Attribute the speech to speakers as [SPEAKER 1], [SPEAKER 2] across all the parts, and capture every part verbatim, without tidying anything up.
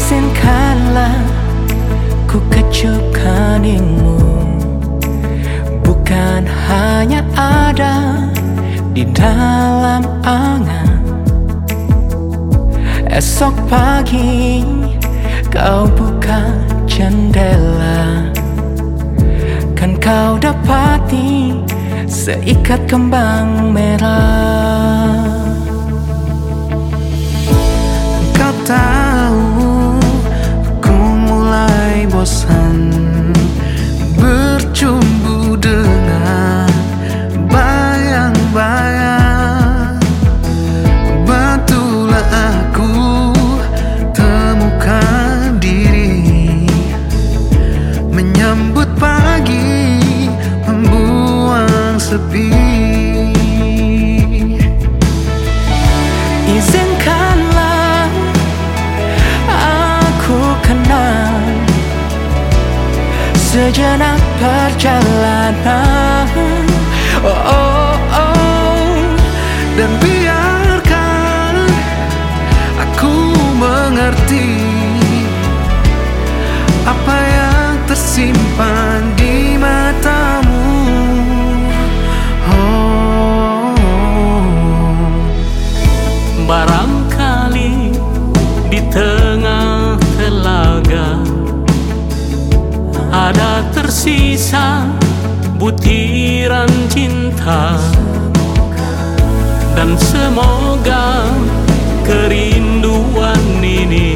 [SPEAKER 1] Izinkanlah ku kecup keningmu, bukan hanya ada di dalam angan. Esok pagi kau buka jendela, kan kau dapati seikat kembang merah. Kau tahu aku mulai bosan bercumbu dengan bayang-bayang. Bantulah aku temukan diri, menyambut pagi, membuang sepi. Izinkanlah aku kenal sejenak perjalanan, oh, oh, oh. Dan biarkan aku mengerti apa yang tersimpan di matamu.
[SPEAKER 2] Barangkali di tengah telaga ada tersisa butiran cinta, dan semoga kerinduan ini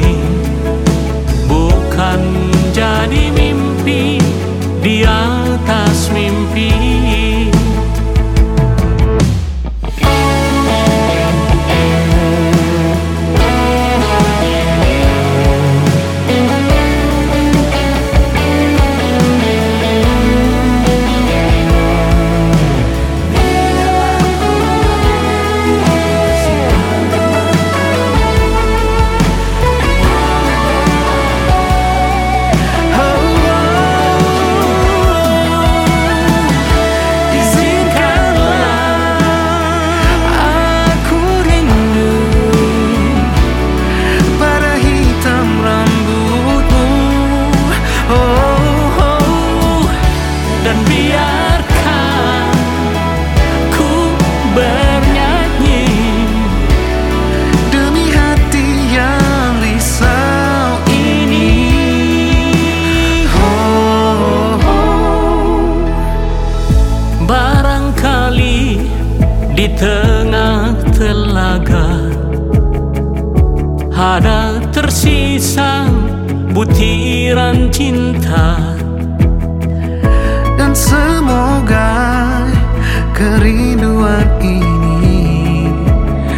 [SPEAKER 2] bukan jadi mimpi di atas mimpi. Di tengah telaga ada tersisa butiran cinta,
[SPEAKER 1] dan semoga kerinduan ini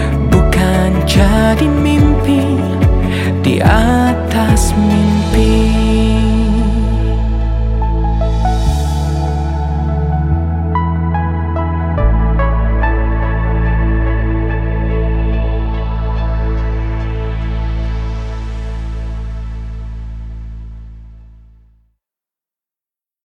[SPEAKER 1] bukan jadi mimpi di atas mimpi.